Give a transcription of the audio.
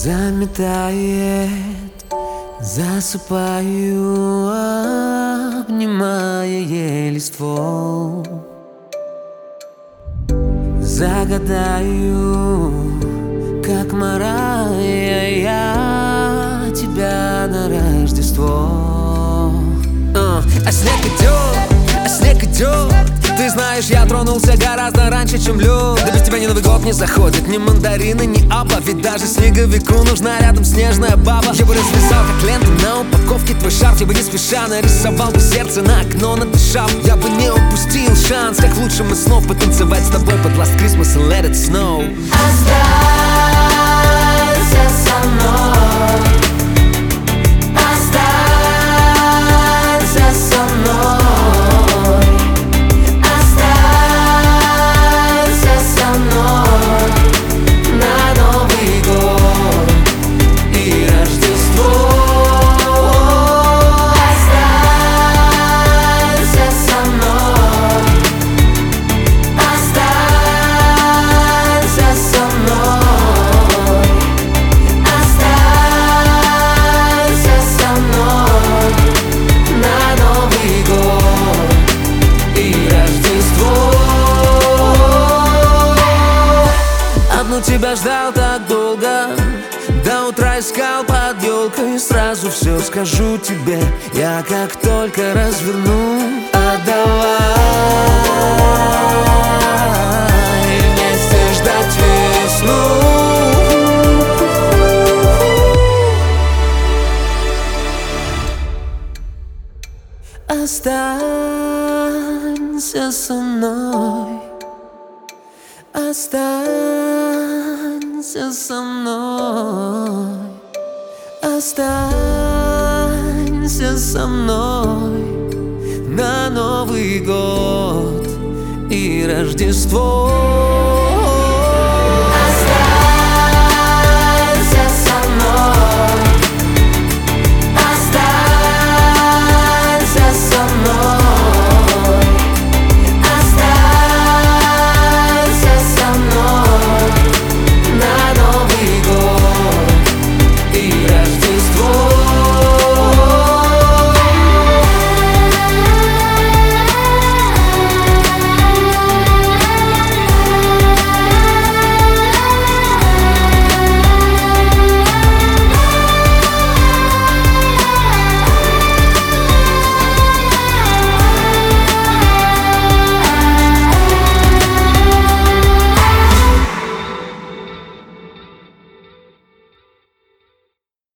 заметает, засыпаю, обнимая еле ствол. Загадаю, как Марайя, я тебя на Рождество. А снег идет. Ты знаешь, я тронулся гораздо раньше, чем лед. Да без тебя ни Новый год не заходит, ни мандарины, ни апа. Ведь даже снеговику нужна рядом снежная баба. Я бы развязал, как ленту на упаковке твой шарф. Я бы не спеша нарисовал бы сердце на окно, надышав. Я бы не упустил шанс, как в лучшем из снов, потанцевать с тобой под Last Christmas and Let It Snow. Останься со мной, останься со мной. Тебя ждал так долго, до утра искал под елкой. Сразу все скажу тебе, я как только разверну. Давай вместе ждать весну. Останься со мной, останься со мной, останься со мной на Новый год и Рождество.